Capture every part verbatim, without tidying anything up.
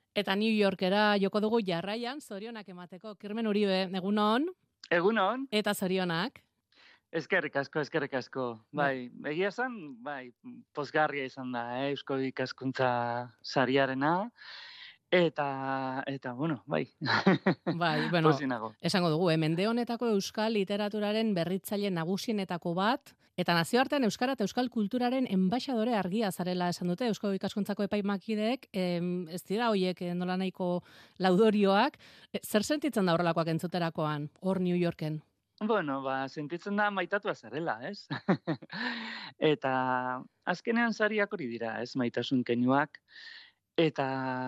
Eta New Yorkera joko dugu jarraian, zorionak emateko. Kirmen Uribe, egunon, Egunon, eta zorionak. eskerrik asko, eskerrik asko. Bai, egia esan, bai, pozgarria izan da, eh, Eusko Ikaskuntza Sariarena, eta, eta, bueno, bai, Bai, bueno, pozik nago. esango dugu, eh, mende honetako euskal literaturaren berritzaile nagusienetako bat, eta nazioartean euskara eta euskal kulturaren enbaixadore argia zarela esan dute Eusko Ikaskuntzako epaimakideek, em, ez dira hoiek eh, nola nahiko laudorioak, eh, zer sentitzen da horrelakoak entzuterakoan, hor New Yorken? Bueno, ba, sentitzen da maitatua zarela, ez? Eta azkenean sariak hori dira, ez, maitasun keinuak, eta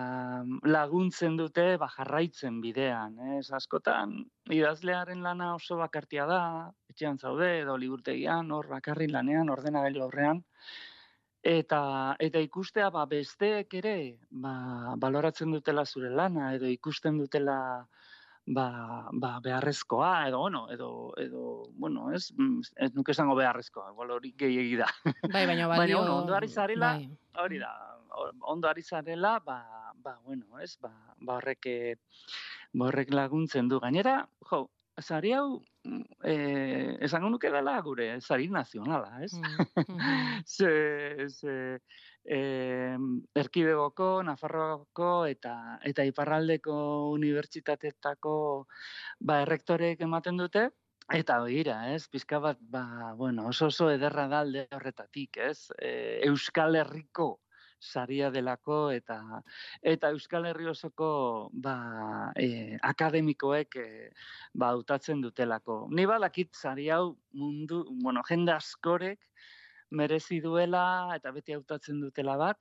laguntzen dute ba, jarraitzen bidean, ez? Askotan idazlearen lana oso bakartia da, etxean zaude edo liburtegian, hor bakarrik lanean, ordenagailu aurrean, eta eta ikustea ba besteek ere ba, baloratzen dutela zure lana edo ikusten dutela ba, ba beharrezkoa edo bueno, edo edo bueno, ez, ez nuke esango beharrezkoa, igual hori gehiegi da. Bai, baina Baina balio... bueno, ondo ari zarela, Bai. hori da, ondo ari zarela, ba, ba bueno, ez, ba, ba horrek eh, ba horrek laguntzen du. Gainera, jo, sari hau eh, esango nuke dela gure sari nazionala, ez? Mm, mhm. ze, ze, eh, Erkidegoko, Nafarroako eta eta Iparraldeko unibertsitateetako ba errektoreek ematen dute. Eta begira, ez, pizka bat, ba, bueno, oso oso ederra da alde horretatik, ez? E, Euskal Herriko saria delako eta eta Euskal Herri osoko ba, e, akademikoek e, ba, hautatzen dutelako. Ni badakit sari hau mundu, bueno, jende askorek merezi duela eta beti hautatzen dutela bat.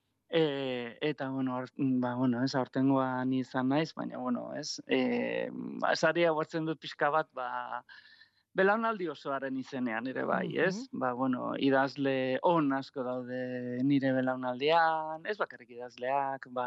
E, eta, bueno, or, ba, bueno, ez, aurtengoan izan naiz, baina, bueno, ez, e, ba, saria bortzen dut pixka bat, ba, belaunaldi osoaren izenean ere bai, ez? Mhm. Ba, bueno, idazle on asko daude nire belaunaldian, ez bakarrik idazleak, ba,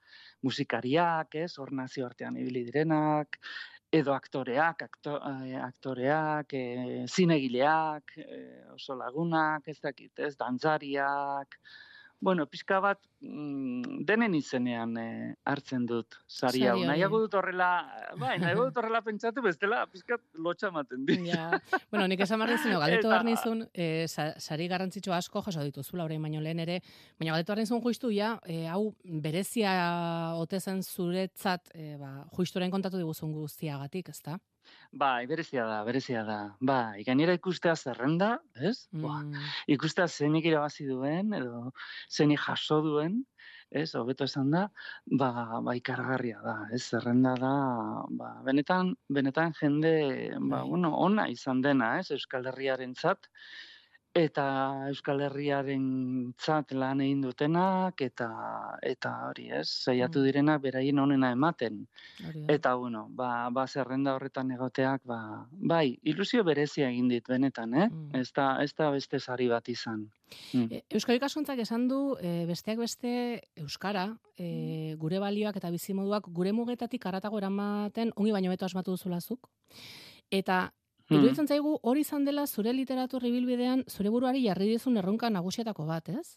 musikariak, ez? Hor nazioartean ibili direnak, edo aktoreak, akto, eh, aktoreak, eh, zinegileak, eh, oso lagunak, ez dakit, ez? Dantzariak, bueno, pixka bat mm, denen izenean eh, hartzen dut sari hau. Sari hori. Nahiago dut horrela, bai, nahiago dut horrela pentsatu, bestela pixka lotxa ematen dit. Ja, bueno, nik esan behar dizun, galdetu Eta- behar nizun, e, sari garrantzitsu asko jaso dituzula orain baino lehen ere, baina galdetu behar nizun juistu, ja, e, hau berezia ote zen zuretzat, e, ba, juisturen kontatu diguzun guztiagatik, ezta? Bai, berezia da, berezia da. Bai, gainera ikustea zerrenda, ez? Buah, Mm, ikustea zenik irabazi duen, edo zenik jaso duen, ez, hobeto esan da, ba, ba ikargarria da, ez, zerrenda da, ba, benetan, benetan jende, ba, bai. bueno, ona izan dena, ez, Euskal Herriarentzat, eta Euskal Herriarentzat lan egin dutenak, eta, eta hori, ez, saiatu Mm, direnak beraien onena ematen. hori da. Eta, bueno, ba, ba zerrenda horretan egoteak, ba, bai, ilusio berezia egin dit benetan, eh? Mm. Ez da, ez da beste sari bat izan. Mm. E, Euskal Ikaskuntzak esan du, e, besteak beste Euskara, e, gure balioak eta bizimoduak gure mugetatik haratago eramaten ongi baino beto asmatu duzulazuk. Eta Mm. iruditzen zaigu hori izan dela zure literatur ibilbidean zure buruari jarri dizun erronka nagusietako bat, ez?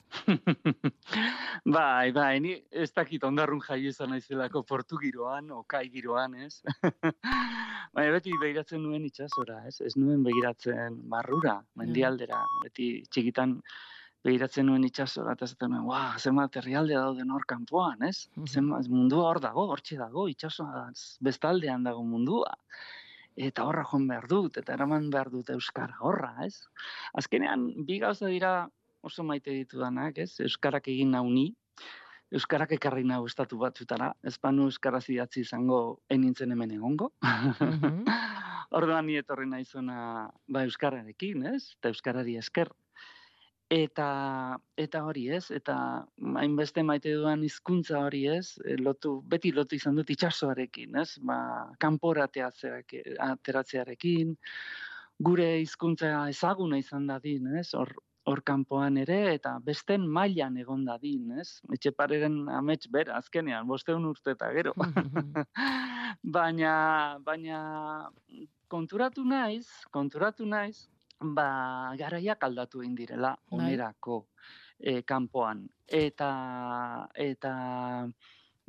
bai, bai, ni ez dakit ondarrun jaio izan naizelako portu giroan, okai giroan, ez? Baina beti begiratzen nuen itsasora, ez? Ez nuen begiratzen barrura, mendialdera, beti txikitan begiratzen nuen itsasora, eta zaten nuen, wow, zenbat herrialde dauden hor kanpoan, ez? Zenbat, mundua hor dago, hortxe dago, itsasoa bestaldean dago mundua. Eta horra joan behar dut, eta eraman behar dut euskara horra, ez? Azkenean, bi gauza dira oso maite ditudanak, ez? Euskarak egin nau ni, euskarak ekarri nau estatu batzutara, ez banu euskaraz idatzi izango enintzen hemen egongo. Mhm. Orduan ni etorri naizona ba euskararekin, ez? Eta euskarari esker. Eta eta hori, ez? Eta hainbeste maite dudan hizkuntza hori, ez? E, Lotu, beti lotu izan dut itsasoarekin, ez? Ba, kanpora ateratzeak- ateratzearekin, gure hizkuntza ezaguna izan dadin, ez? Hor hor kanpoan ere eta besten mailan egon dadin, ez? Etxepareren amets bera azkenean, bosteun urte eta gero. baina baina konturatu naiz, konturatu naiz, ba garaiak aldatu egin direla Bai. onerako e, kanpoan. Eta eta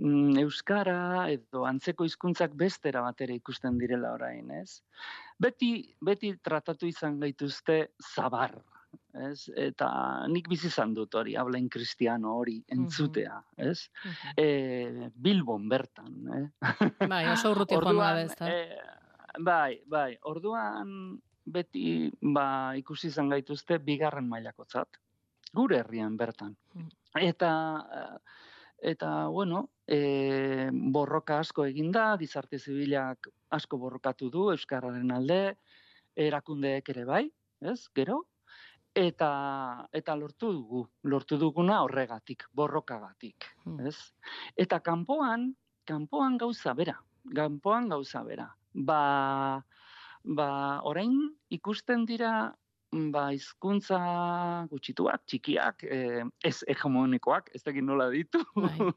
mm, euskara edo antzeko hizkuntzak bestera batera ikusten direla orain, ez? Beti, beti tratatu izan gaituzte zabar, ez? Eta nik bizi izan dut hori, hablain kristiano hori entzutea, ez? Mhm. E, Bilbon bertan, eh? Bai, oso urruti joan gabe, Orduan, ezta? e, bai, bai, orduan beti ba, ikusi izan gaituzte bigarren mailakotzat, gure herrian bertan. Mm. Eta, eta bueno, e, borroka asko egin da, gizarte zibilak asko borrokatu du euskararen alde, erakundeek ere bai, ez, gero, eta, eta lortu dugu, lortu duguna horregatik, borrokagatik, Mm. ez? Eta kanpoan, kanpoan gauza bera, kanpoan gauza bera. Ba, ba, orain ikusten dira ba, hizkuntza gutxituak, txikiak, eh, ez hegemonikoak, ez dakit nola ditu. Bai.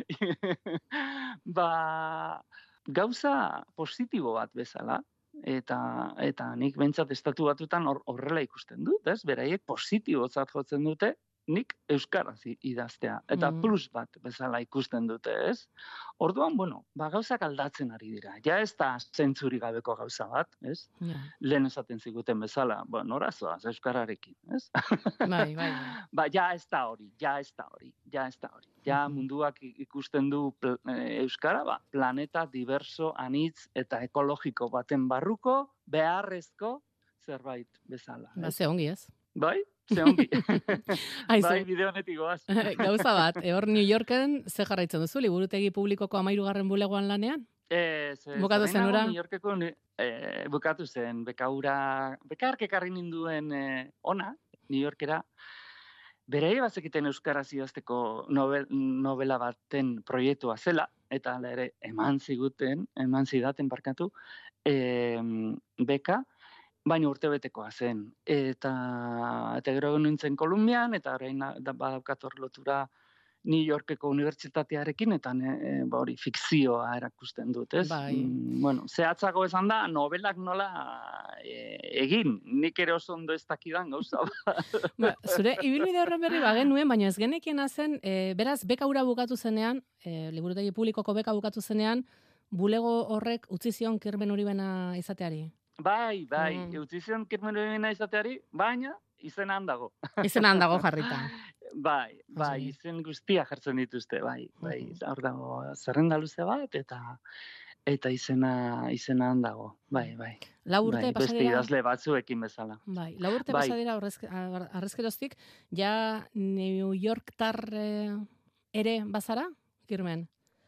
ba, gauza positibo bat bezala, eta eta nik behintzat estatu batutan hor, horrela ikusten dut, ez? Beraiek positibotzat jotzen dute, nik euskaraz idaztea, eta Mm. plus bat bezala ikusten dute, ez? Orduan, bueno, ba, gauzak aldatzen ari dira. Ja ez da zentzuri gabeko gauza bat, ez? Ja. Lehen esaten ziguten bezala, ba, norazoaz, euskararekin, ez? Bai, bai, bai. Ba, ja ez da hori, ja ez da hori, ja ez da hori. Ja Mhm. munduak ikusten du pl- eh, euskara, ba, planeta diverso, anitz eta ekologiko baten barruko, beharrezko zerbait bezala. Ba, Ez? ze ongi, ez? Bai? Ze ongi. Aizu, Bai, bide honetik goaz. gauza bat, e, hor New Yorken ze jarraitzen duzu, liburutegi publikoko amairugarren bulegoan lanean? Ez, ez, Bukatu orain zen nago hura? New Yorkeko ni- eh, bukatu zen, bekaura, bekark ekarri ninduen eh, ona, New Yorkera, berei bazekiten euskaraz idazteko novel, novela baten proiektua zela, eta hala ere eman ziguten, eman zidaten barkatu, eh, beka, baina urtebetekoa zen. Eta, eta gero nintzen Kolumbian, eta orain da badaukat hor lotura New Yorkeko unibertsitatearekin, eta ne, ba hori fikzioa erakusten dut, ez? Bai. Mm, bueno, zehatzago esan da, novelak nola e, egin, nik ere oso ondo ez dakidan gauza. Ba, zure ibilbide horren berri bagenuen, baina ez genekiena zen, e, beraz, beka hura bukatu zenean, e, liburutegi publikoko beka bukatu zenean, bulego horrek utzi zion Kirmen Uribena izateari. Bai, bai, Mm. utzi zion Kirmen Uribena izateari, baina izena handago. Izena handago jarrita. Bai, bai, Osongi. izen guztia jartzen dituzte, bai, bai, Mhm. hor dago zerrenda luze bat, eta eta izena izena handago, bai, bai. Lau urte Bai, pasa beste dira. idazle batzuekin bezala. Bai, lau urte Bai. pasa dira horrezke- ar- arrezkeroztik, ja New Yorktar eh, ere bazara, Kirmen?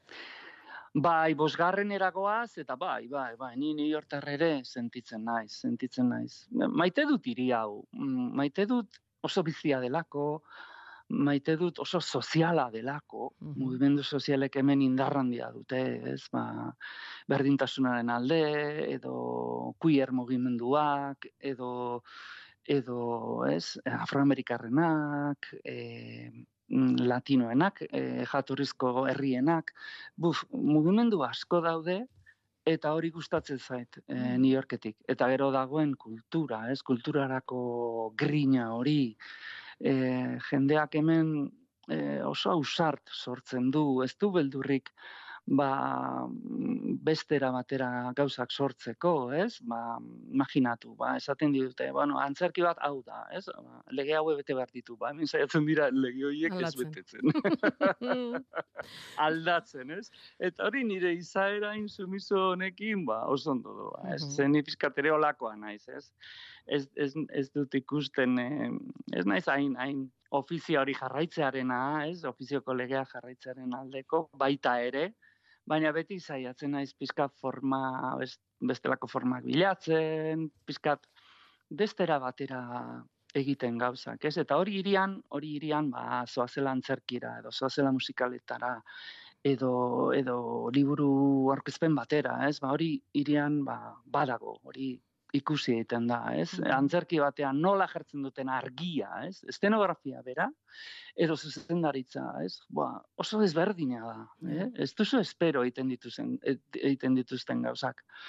Bai, bosgarren eragoaz, eta bai, bai, bai, ni New Yorktar ere sentitzen naiz, sentitzen naiz. Maite dut hiri hau, mm, maite dut oso bizia delako, maite dut oso soziala delako, Mhm. mugimendu sozialek hemen indar handia dute, ez, ba, berdintasunaren alde, edo queer mugimenduak, edo, edo, ez, afroamerikarrenak, e, latinoenak, e, jatorrizko herrienak, buf, mugimendu asko daude, eta hori gustatzen zait e, Mm. New Yorketik. Eta gero dagoen kultura, ez, kulturarako grina hori, e, jendeak hemen e, oso ausart sortzen du, ez du beldurrik, ba, bestera batera gauzak sortzeko, ez? Ba, imaginatu, ba, esaten dute, bueno, antzerki bat hau da, ez? Ba, lege haue bete behar ditu, ba, hemen saiatzen dira lege horiek ez Aldatzen. betetzen. Aldatzen, ez? Eta hori nire izaera insumiso honekin, ba, oso ondo doa, ez? Mhm. Zen ni pixkat ere holakoa naiz, ez? Ez, ez, ez dut ikusten, eh, ez naiz hain, hain ofizio hori jarraitzearena, ez? Ofizioko legea jarraitzearen aldeko, baita ere, baina beti saiatzen naiz pizkat forma, best, bestelako formak bilatzen, pizkat bestera batera egiten gauzak, ez? Eta hori irian, hori irian, ba, zoazela antzerkira, edo zoazela musikaletara, edo, edo liburu aurkezpen batera, ez? Ba, hori irian, ba, badago, hori ikusi egiten da, ez? Mhm. Antzerki batean nola jartzen duten argia, ez? Estenografia bera, edo zuzendaritza, ez? Ba, oso desberdina da, eh? Ja. Ez duzu espero egiten dituzten, egiten dituzten gauzak.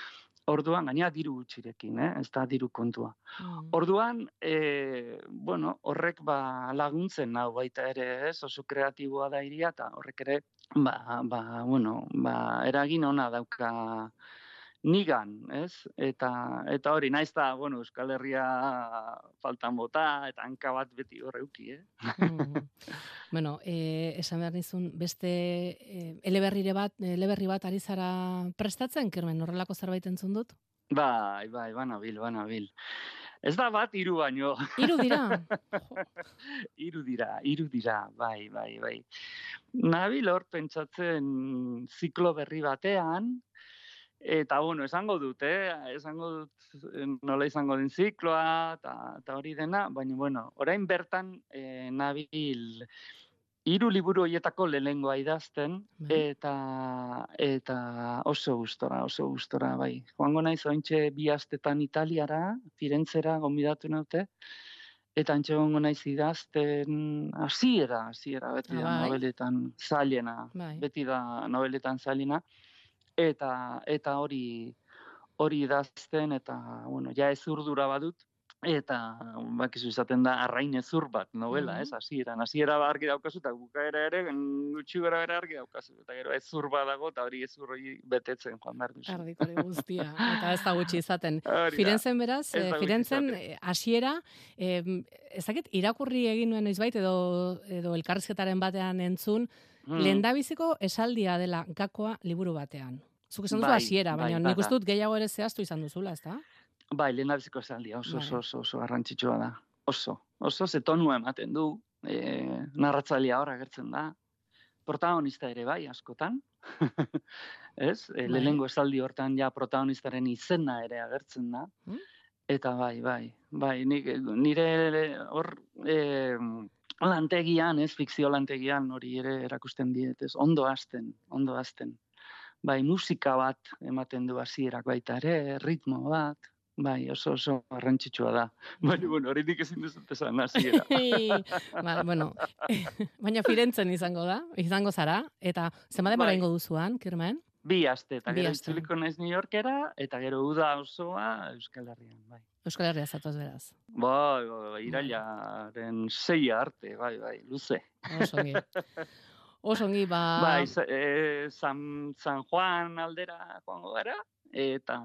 Orduan, gaina diru gutxirekin, eh? Ez da diru kontua. Mm. Orduan, e, bueno, horrek ba, laguntzen nau baita ere, ez? Oso kreatiboa da iria, eta horrek ere, ba, ba, bueno, ba, eragin ona dauka nigan, ez? Eta, eta hori, naiz da, bueno, Euskal Herria faltan bota, eta hanka bat beti horreuki, eh? Mm. Bueno, eh, esan behar nizun, beste eh, eleberrire bat, eleberri bat ari zara prestatzen, Kirmen, horrelako zerbait entzun dut? Bai, bai, banabil, banabil. Ez da bat, hiru baino. Hiru dira? Hiru dira, hiru dira, bai, bai, bai. Nabil hor pentsatzen ziklo berri batean, eta, bueno, esango dut, eh? Esango dut nola izango den zikloa, eta hori dena, baina, bueno, orain bertan eh, nabil hiru liburu horietako lehenengoa idazten, eta, eta oso gustora, oso gustora, bai. Joango naiz ointxe bi astetan Italiara, Firentzera gonbidatu naute, eta antxe gongo naiz idazten hasiera, hasiera, beti da bai. nobeletan zailena, Bai. beti da nobeletan zailena, eta eta hori hori idazten, eta, bueno, ja ez urdura badut, eta bakizu izaten da arrain ezur bat novela, Mm. ez, hasieran, hasiera ba argi daukazu, eta bukaera ere, gutxi gara bera argi daukazu, eta gero ezur badago, eta hori ezur hori betetzen joan behar duzu. Ardikori guztia, eta ez da gutxi izaten. Hori da. Firenzen beraz, Ez da gutxi Firenzen izaten. eh, hasiera, eh, ezakit irakurri egin nuen noizbait, edo, edo elkarrizketaren batean entzun, Mm. lehendabiziko esaldia dela gakoa liburu batean. Zuk esan duzu Bai, hasiera, bai, baina nik bada. uste dut gehiago ere zehaztu izan duzula, ezta? Bai, lehendabiziko esaldia, oso, Bai. oso, oso, oso garrantzitsua da. Oso, oso ze tonua ematen du, e, narratzailea hor agertzen da, protagonista ere bai, askotan, ez? E, Bai. lehenengo esaldi hortan ja protagonistaren izena ere agertzen da, Mm? eta bai, bai, bai, nik, nire hor e, lantegian, ez, fikzio lantegian hori ere erakusten diet, ez, ondo hasten, ondo hasten. Bai, musika bat ematen du hasierak baita ere, ritmo bat, bai, oso oso garrantzitsua da. Baina, bueno, horitik ezin duzut esan hasiera. ba, bueno, baina Firentzen izango da, izango zara, eta zenbat denbora Bai. ingo duzuan, Kirmen? Bi aste, eta Bi gero aste. itzuliko naiz New Yorkera, eta gero uda osoa Euskal Herrian, bai. Euskal Herria zatoz beraz. Bai, bai, bai, irailaren seia arte, bai, bai, luze. Oso ongi. Oso ongi, ba... Bai, sa- eh, San, San Juan aldera joango gara, eta,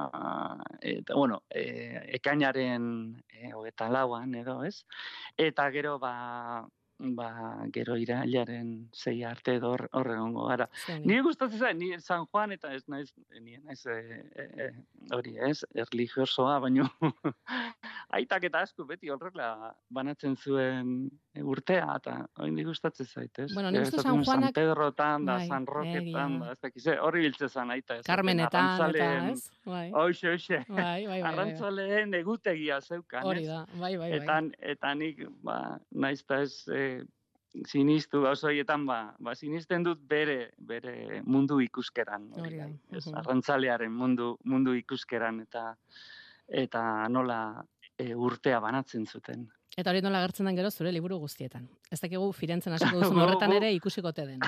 eta bueno, eh, ekainaren eh, hogeita lauan edo, ez? Eta gero, ba, ba, gero irailaren sei arte edo hor hor egongo gara. Zongi. Nire gustatzen zait, ni San Juan eta ez naiz, ni naiz eh, eh, hori, ez, erlijiosoa, baino aitak eta asko beti horrela banatzen zuen urtea, eta oraindik gustatzen zait, ez? Bueno, nik Eh, uste esaten San duen Juanak- San Pedrotan da, Bai, San egia Roquetan da. da, ez dakiz, eh, horri biltzen zan aita. esaten, Carmenetan eta, arrantzaleen- ez? Bai. Hoxe, hoxe. Bai, bai, bai, bai. Arrantzaleen egutegia zeukan, Hori ez? da, bai, bai, Eta, bai. eta nik, ba, naiz eta ez eh, sinistu gauza horietan, ba, ba, sinisten dut bere, bere mundu ikuskeran. Hori, Hori da, bai, ez, mhm. arrantzalearen mundu, mundu ikuskeran, eta eta nola e, urtea banatzen zuten. Eta hori nola agertzen den gero zure liburu guztietan. Ez dakigu Firentzen hasiko duzun Bo, horretan bo. ere ikusikote den.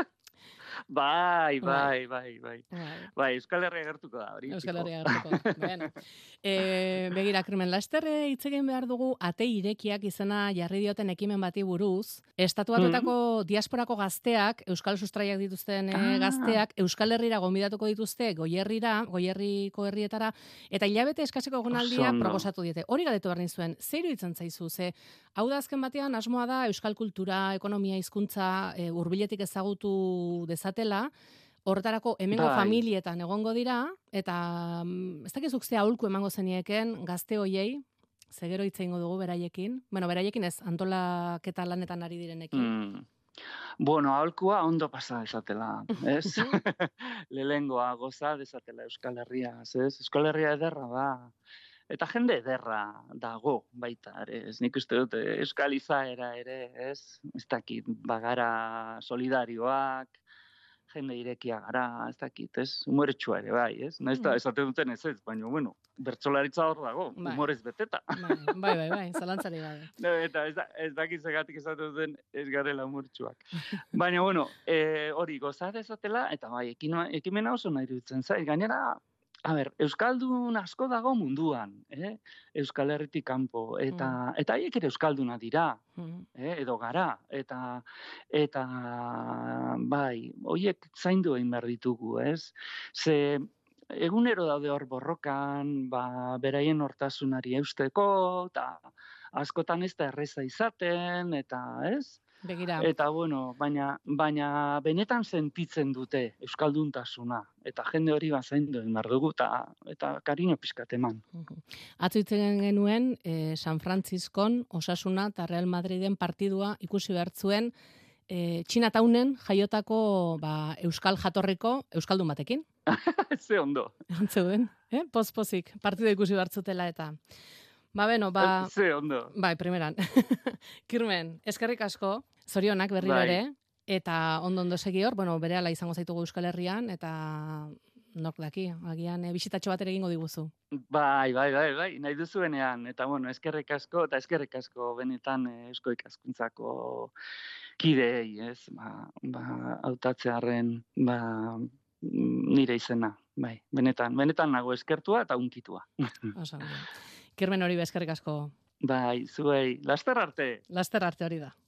Bai, Bai. bai, bai, bai. Bai. Bai, Euskal Herria gertuko da, hori. Euskal fijo. Herria gertuko da. Bueno. E, begira, Kirmen, laster eh, hitz egin behar dugu ate irekiak izena jarri dioten ekimen bati buruz. Estatu Batuetako diasporako gazteak, euskal sustraiak dituzten eh, Ah. gazteak, Euskal Herrira gonbidatuko dituzte goierrira, goierriko herrietara, eta hilabete eskaseko egonaldia ondo. proposatu diete. Hori galdetu behar nizuen, zer iruditzen zaizu, ze hau da azken batean asmoa da euskal kultura, ekonomia, hizkuntza e, hurbiletik ezagutu dezatela, horretarako hemengo Bai. familietan egongo dira, eta mm, ez dakizuk ze aholku emango zenieken gazte hoiei, ze gero hitz egingo dugu beraiekin. Bueno, beraiekin ez, antolaketa lanetan ari direnekin. Mm. Bueno, aholkua ondo pasa desatela, ez? Lehengoa goza desatela Euskal Herria, ez? Euskal Herria ederra da. Eta jende ederra dago baita ere, ez nik uste dut eh, Euskal izaera ere, ez? Ez dakit, bagara solidarioak, jende irekia gara, ez dakit, ez? Humoretsua ere bai, ez? Naiz eta Mm. esaten duten ez ez, baina, bueno, bertsolaritza hor dago, Bai. humorez beteta. Bai, bai, bai, bai, zalantzari gabe. No, eta ez, da, ez dakit zegatik esaten duten ez garela humortsuak. Baina, bueno, eh, hori goza dezatela, eta bai, ekimena, ekimena oso nahi dutzen zait. Gainera, a ber, euskaldun asko dago munduan, eh? Euskal Herritik kanpo eta Mm. eta haiek ere euskalduna dira, Mm. eh? Edo gara eta eta bai, hoiek zaindu egin behar ditugu, ez? Ze egunero daude hor borrokan, ba, beraien hortasunari eusteko, eta askotan ez da erreza izaten, eta ez? Begira. Eta bueno, baina, baina benetan sentitzen dute euskalduntasuna, eta jende hori bazaindu egin behar dugu, eta, eta kariño pixkat eman. Mhm. Atzo hitz egin genuen eh, San Frantziskon Osasuna eta Real Madriden partidua ikusi behartzuen eh, Chinatownen jaiotako ba, euskal jatorriko euskaldun batekin. Ze ondo. Antzeuden, eh? Poz-pozik, partidua ikusi behartzutela eta... Ba, beno, ba... Ze ondo. Bai, primeran. Kirmen, eskerrik asko, zorionak berriro Bai. ere, eta ondo-ondo segi hor, bueno, berehala izango zaitugu Euskal Herrian, eta nork daki, agian e, bisitatxo bat ere egingo diguzu. Bai, bai, bai, bai, nahi duzuenean, eta bueno, eskerrik asko, eta eskerrik asko benetan eh, Eusko Ikaskuntzako kideei, ez, ba, ba, hautatzearren, ba, nire izena, bai, benetan, benetan nago eskertua eta unkitua. Oso, Kirmen hori eskerrik asko. Bai, zuei, laster arte. Laster arte hori da.